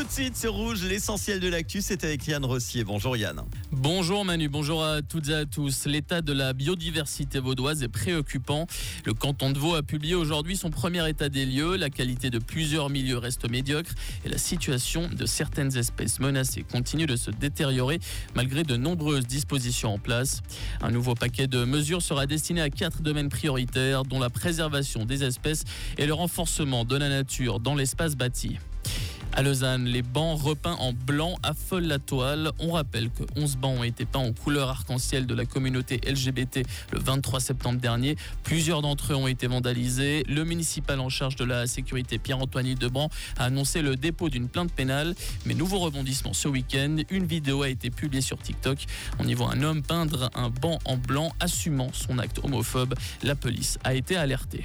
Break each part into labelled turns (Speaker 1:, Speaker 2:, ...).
Speaker 1: Tout de suite sur Rouge, l'essentiel de l'actu, c'est avec Yann Rossier. Bonjour Yann.
Speaker 2: Bonjour Manu, bonjour à toutes et à tous. L'état de la biodiversité vaudoise est préoccupant. Le canton de Vaud a publié aujourd'hui son premier état des lieux. La qualité de plusieurs milieux reste médiocre et la situation de certaines espèces menacées continue de se détériorer malgré de nombreuses dispositions en place. Un nouveau paquet de mesures sera destiné à 4 domaines prioritaires, dont la préservation des espèces et le renforcement de la nature dans l'espace bâti. À Lausanne, les bancs repeints en blanc affolent la toile. On rappelle que 11 bancs ont été peints en couleur arc-en-ciel de la communauté LGBT le 23 septembre dernier. Plusieurs d'entre eux ont été vandalisés. Le municipal en charge de la sécurité, Pierre-Antoine Debrand, a annoncé le dépôt d'une plainte pénale. Mais nouveau rebondissement ce week-end, une vidéo a été publiée sur TikTok. On y voit un homme peindre un banc en blanc assumant son acte homophobe. La police a été alertée.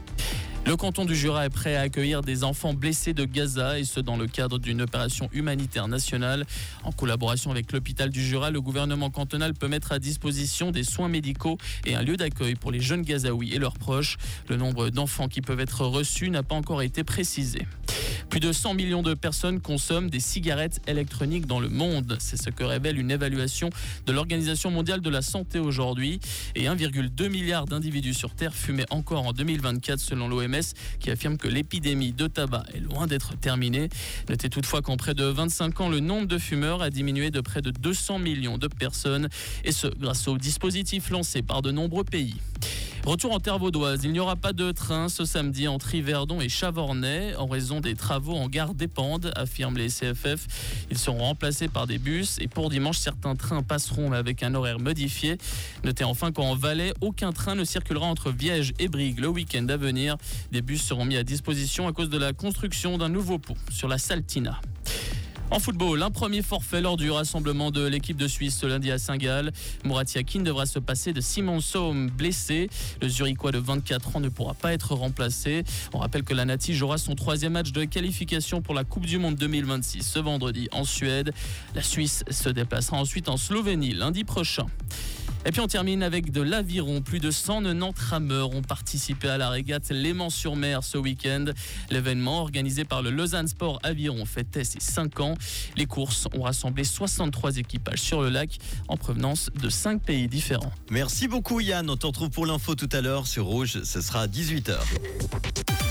Speaker 2: Le canton du Jura est prêt à accueillir des enfants blessés de Gaza et ce dans le cadre d'une opération humanitaire nationale. En collaboration avec l'hôpital du Jura, le gouvernement cantonal peut mettre à disposition des soins médicaux et un lieu d'accueil pour les jeunes Gazaouis et leurs proches. Le nombre d'enfants qui peuvent être reçus n'a pas encore été précisé. Plus de 100 millions de personnes consomment des cigarettes électroniques dans le monde. C'est ce que révèle une évaluation de l'Organisation mondiale de la santé aujourd'hui. Et 1,2 milliard d'individus sur Terre fumaient encore en 2024 selon l'OMS qui affirme que l'épidémie de tabac est loin d'être terminée. Notez toutefois qu'en près de 25 ans, le nombre de fumeurs a diminué de près de 200 millions de personnes. Et ce, grâce aux dispositifs lancés par de nombreux pays. Retour en terre vaudoise, il n'y aura pas de train ce samedi entre Yverdon et Chavornay en raison des travaux en gare d'Épande, affirment les CFF. Ils seront remplacés par des bus et pour dimanche, certains trains passeront mais avec un horaire modifié. Notez enfin qu'en Valais, aucun train ne circulera entre Viège et Brigue le week-end à venir. Des bus seront mis à disposition à cause de la construction d'un nouveau pont sur la Saltina. En football, un premier forfait lors du rassemblement de l'équipe de Suisse ce lundi à Saint-Gall. Murat Yakin devra se passer de Simon Sohm blessé. Le Zurichois de 24 ans ne pourra pas être remplacé. On rappelle que la Nati jouera son 3e match de qualification pour la Coupe du Monde 2026 ce vendredi en Suède. La Suisse se déplacera ensuite en Slovénie lundi prochain. Et puis on termine avec de l'aviron. Plus de 190 rameurs ont participé à la régate Léman-sur-Mer ce week-end. L'événement, organisé par le Lausanne Sport Aviron, fêtait ses 5 ans. Les courses ont rassemblé 63 équipages sur le lac en provenance de 5 pays différents.
Speaker 1: Merci beaucoup Yann, on te retrouve pour l'info tout à l'heure sur Rouge, ce sera à 18h.